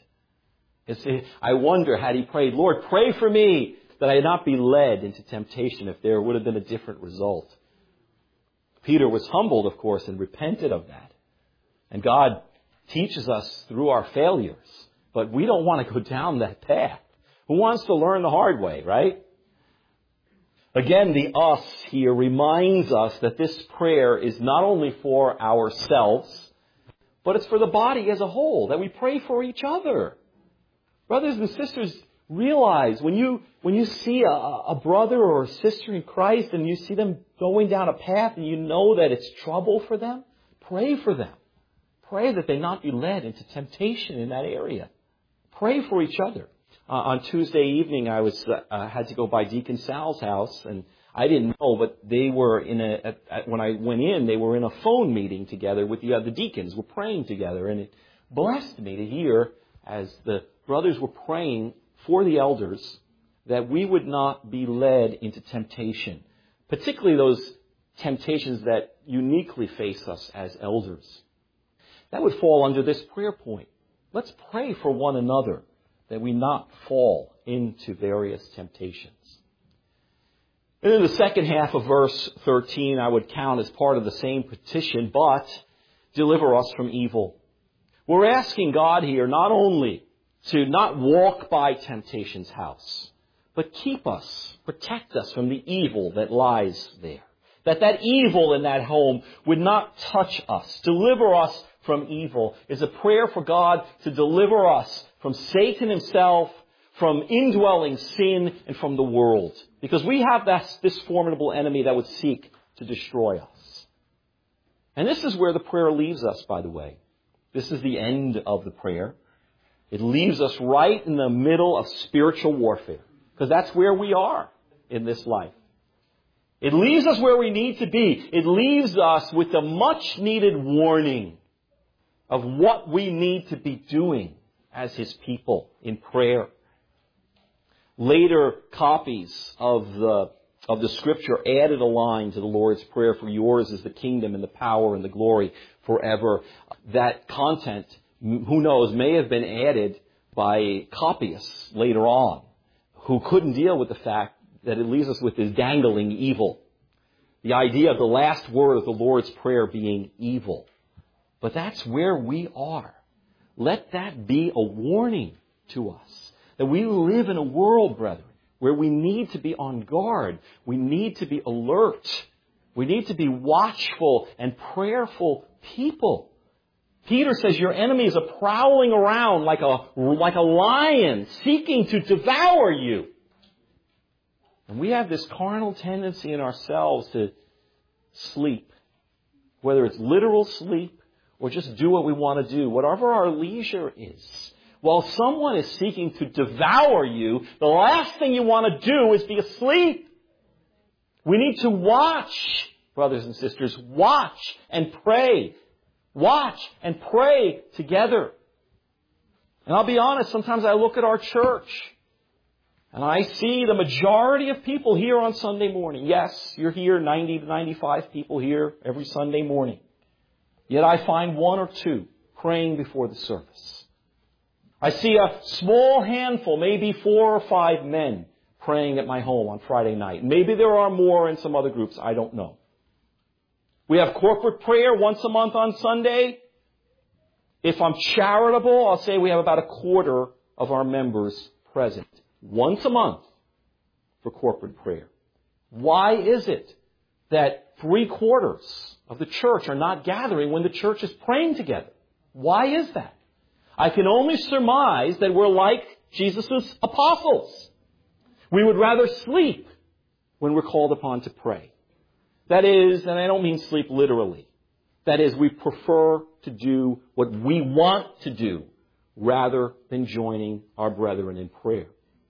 A: I wonder, had he prayed, Lord, pray for me that I not be led into temptation, if there would have been a different result. Peter was humbled, of course, and repented of that. And God teaches us through our failures. But we don't want to go down that path. Who wants to learn the hard way, right? Again, the us here reminds us that this prayer is not only for ourselves, but it's for the body as a whole, that we pray for each other. Brothers and sisters, realize when you see a brother or a sister in Christ and you see them going down a path and you know that it's trouble for them, pray for them. Pray that they not be led into temptation in that area. Pray for each other. On Tuesday evening, I had to go by Deacon Sal's house, and I didn't know, but they were when I went in, they were in a phone meeting together with the other deacons. We're praying together, and it blessed me to hear as the brothers were praying for the elders that we would not be led into temptation, particularly those temptations that uniquely face us as elders. That would fall under this prayer point. Let's pray for one another, that we not fall into various temptations. And then the second half of verse 13 I would count as part of the same petition, but deliver us from evil. We're asking God here not only to not walk by temptation's house, but keep us, protect us from the evil that lies there. That evil in that home would not touch us. Deliver us from evil is a prayer for God to deliver us from Satan himself, from indwelling sin, and from the world. Because we have this formidable enemy that would seek to destroy us. And this is where the prayer leaves us, by the way. This is the end of the prayer. It leaves us right in the middle of spiritual warfare. Because that's where we are in this life. It leaves us where we need to be. It leaves us with a much needed warning of what we need to be doing as His people in prayer. Later copies of the Scripture added a line to the Lord's Prayer, for yours is the kingdom and the power and the glory forever. That content, who knows, may have been added by copyists later on who couldn't deal with the fact that it leaves us with this dangling evil. The idea of the last word of the Lord's Prayer being evil. But that's where we are. Let that be a warning to us. That we live in a world, brethren, where we need to be on guard. We need to be alert. We need to be watchful and prayerful people. Peter says your enemies are prowling around like a lion seeking to devour you. And we have this carnal tendency in ourselves to sleep, whether it's literal sleep or just do what we want to do, whatever our leisure is. While someone is seeking to devour you, the last thing you want to do is be asleep. We need to watch, brothers and sisters, watch and pray. Watch and pray together. And I'll be honest, sometimes I look at our church and I see the majority of people here on Sunday morning. Yes, you're here, 90 to 95 people here every Sunday morning. Yet I find one or two praying before the service. I see a small handful, maybe 4 or 5 men praying at my home on Friday night. Maybe there are more in some other groups, I don't know. We have corporate prayer once a month on Sunday. If I'm charitable, I'll say we have about a quarter of our members present once a month for corporate prayer. Why is it that 3/4 of the church are not gathering when the church is praying together? Why is that? I can only surmise that we're like Jesus' apostles. We would rather sleep when we're called upon to pray. That is, and I don't mean sleep literally, that is, we prefer to do what we want to do rather than joining our brethren in prayer.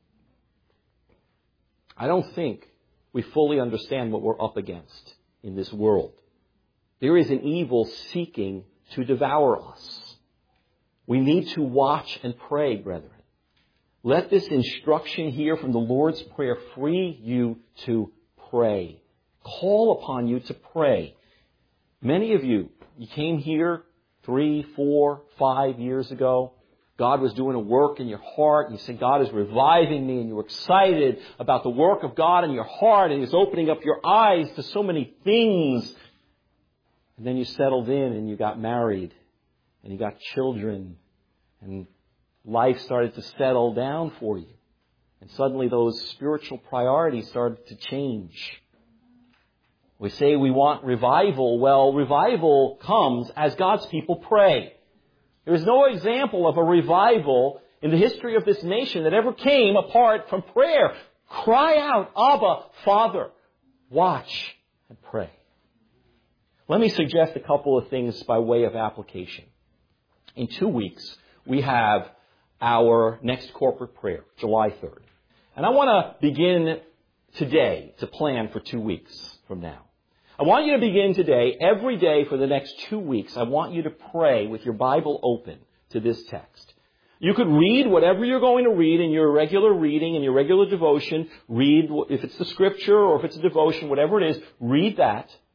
A: I don't think we fully understand what we're up against in this world. There is an evil seeking to devour us. We need to watch and pray, brethren. Let this instruction here from the Lord's Prayer free you to pray. Call upon you to pray. Many of you came here 3, 4, 5 years ago. God was doing a work in your heart. And you said, God is reviving me. And you were excited about the work of God in your heart. And He's opening up your eyes to so many things. And then you settled in and you got married. And you got children. And life started to settle down for you. And suddenly those spiritual priorities started to change. We say we want revival. Well, revival comes as God's people pray. There is no example of a revival in the history of this nation that ever came apart from prayer. Cry out, Abba, Father. Watch and pray. Let me suggest a couple of things by way of application. In 2 weeks, we have our next corporate prayer, July 3rd. And I want to begin today to plan for 2 weeks from now. I want you to begin today, every day for the next 2 weeks. I want you to pray with your Bible open to this text. You could read whatever you're going to read in your regular reading, in your regular devotion. Read, if it's the Scripture or if it's a devotion, whatever it is, read that.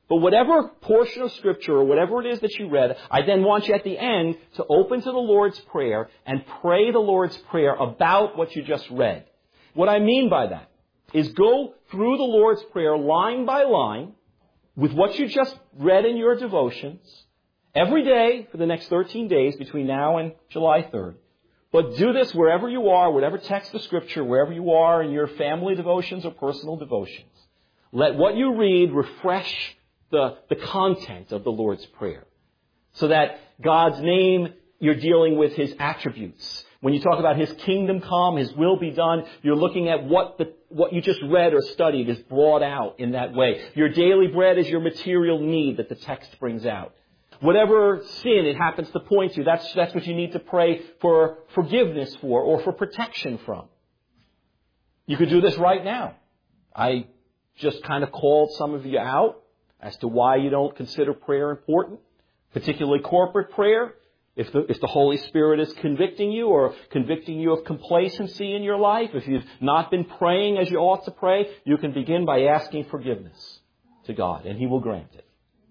A: But whatever portion of Scripture or whatever it is that you read, I then want you at the end to open to the Lord's Prayer and pray the Lord's Prayer about what you just read. What I mean by that is go through the Lord's Prayer line by line with what you just read in your devotions every day for the next 13 days between now and July 3rd. But do this wherever you are, whatever text of Scripture, wherever you are in your family devotions or personal devotions. Let what you read refresh the content of the Lord's Prayer. So that God's name, you're dealing with His attributes. When you talk about His kingdom come, His will be done, you're looking at what you just read or studied is brought out in that way. Your daily bread is your material need that the text brings out. Whatever sin it happens to point to, that's what you need to pray for forgiveness for or for protection from. You could do this right now. I just kind of called some of you out as to why you don't consider prayer important, particularly corporate prayer. If the Holy Spirit is convicting you or convicting you of complacency in your life, if you've not been praying as you ought to pray, you can begin by asking forgiveness to God, and He will grant it.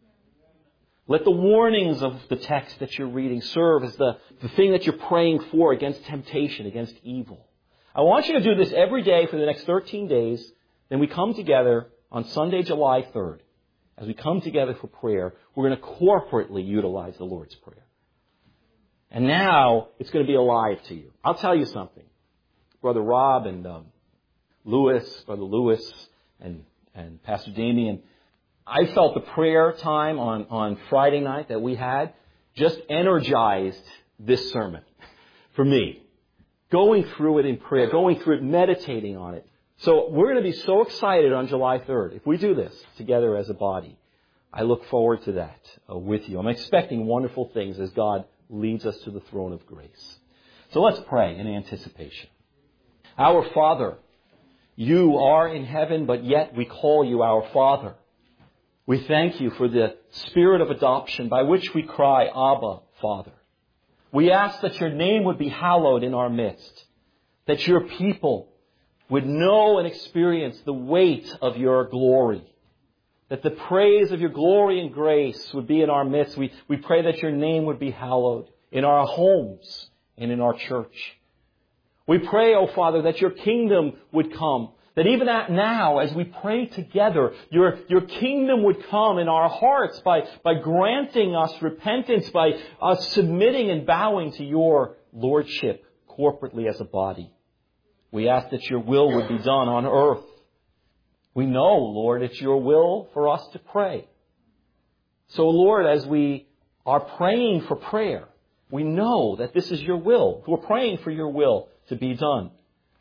A: Let the warnings of the text that you're reading serve as the thing that you're praying for against temptation, against evil. I want you to do this every day for the next 13 days. Then we come together on Sunday, July 3rd. As we come together for prayer, we're going to corporately utilize the Lord's Prayer. And now it's going to be alive to you. I'll tell you something. Brother Rob and Brother Lewis and Pastor Damien, I felt the prayer time on Friday night that we had just energized this sermon for me. Going through it in prayer, going through it, meditating on it. So we're going to be so excited on July 3rd. If we do this together as a body, I look forward to that with you. I'm expecting wonderful things as God leads us to the throne of grace. So let's pray in anticipation. Our Father, you are in heaven, but yet we call you our Father. We thank you for the spirit of adoption by which we cry, Abba, Father. We ask that your name would be hallowed in our midst, that your people would know and experience the weight of your glory, that the praise of your glory and grace would be in our midst. We pray that your name would be hallowed in our homes and in our church. We pray, O Father, that your kingdom would come, that even now, as we pray together, your kingdom would come in our hearts by granting us repentance, by us submitting and bowing to your lordship corporately as a body. We ask that your will would be done on earth. We know, Lord, it's your will for us to pray. So, Lord, as we are praying for prayer, we know that this is your will. We're praying for your will to be done.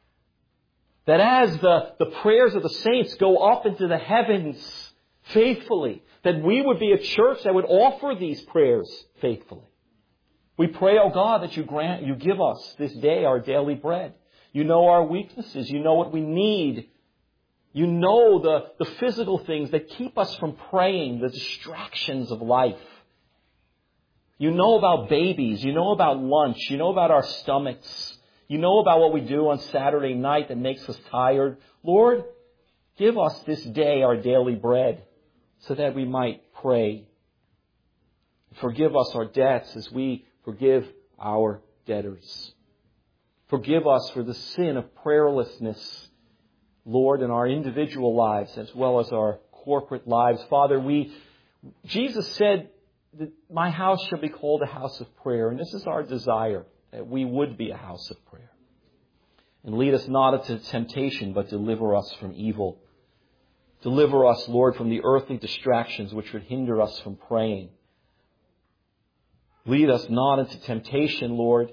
A: That as the prayers of the saints go up into the heavens faithfully, that we would be a church that would offer these prayers faithfully. We pray, oh God, that you give us this day our daily bread. You know our weaknesses. You know what we need. You know the physical things that keep us from praying, the distractions of life. You know about babies. You know about lunch. You know about our stomachs. You know about what we do on Saturday night that makes us tired. Lord, give us this day our daily bread so that we might pray. Forgive us our debts as we forgive our debtors. Forgive us for the sin of prayerlessness, Lord, in our individual lives as well as our corporate lives. Father, Jesus said that my house shall be called a house of prayer. And this is our desire, that we would be a house of prayer. And lead us not into temptation, but deliver us from evil. Deliver us, Lord, from the earthly distractions which would hinder us from praying. Lead us not into temptation, Lord.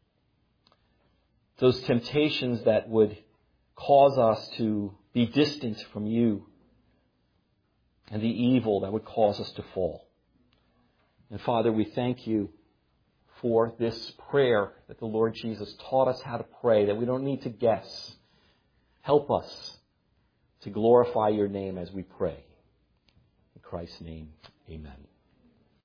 A: Those temptations that would cause us to be distant from you, and the evil that would cause us to fall. And Father, we thank you for this prayer that the Lord Jesus taught us how to pray, that we don't need to guess. Help us to glorify your name as we pray. In Christ's name, amen.